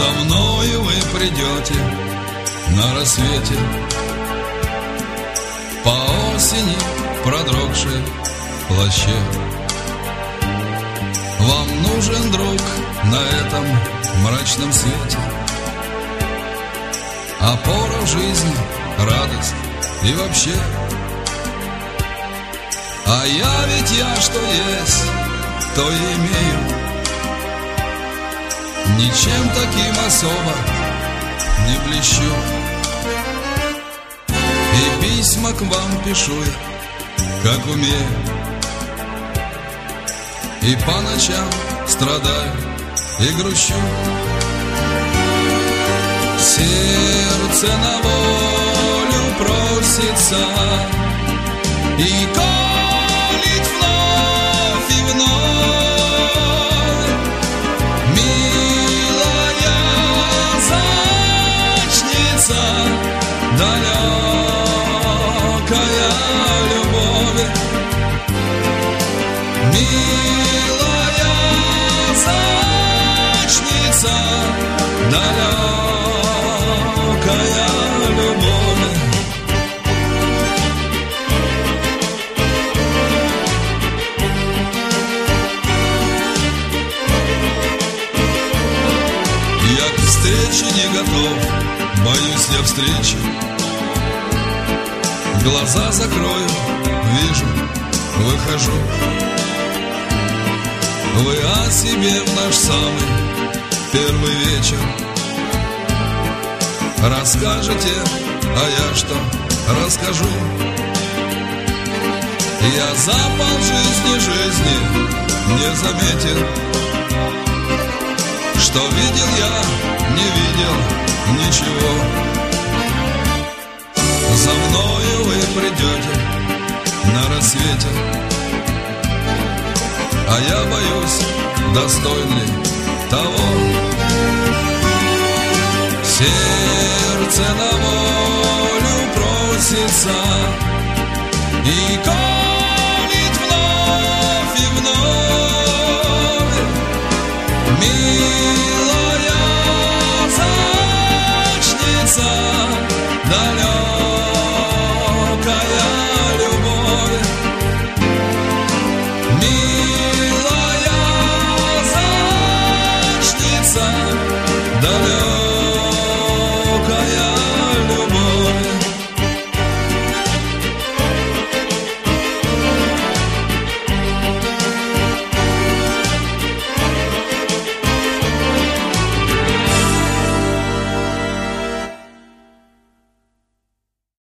За мною вы придете на рассвете, по осени продрогшей в плаще. Вам нужен друг на этом мрачном свете, опора в жизни, радость и вообще. А я ведь что есть, то и имею. Ничем таким особо не блещу. И письма к вам пишу я, как умею. И по ночам страдаю и грущу. Сердце на волю просится и колит вновь и вновь. Милая зачница, далекая любовь. Милая зачница, далекая любовь. Я к встрече не готов, боюсь я встречи. Глаза закрою, вижу, выхожу. Вы о себе в наш самый первый вечер расскажете, а я что расскажу? Я за полжизни не заметил, что видел я, не видел ничего. За мною вы придете на рассвете, а я боюсь, достоин ли того. Сердце на волю просится и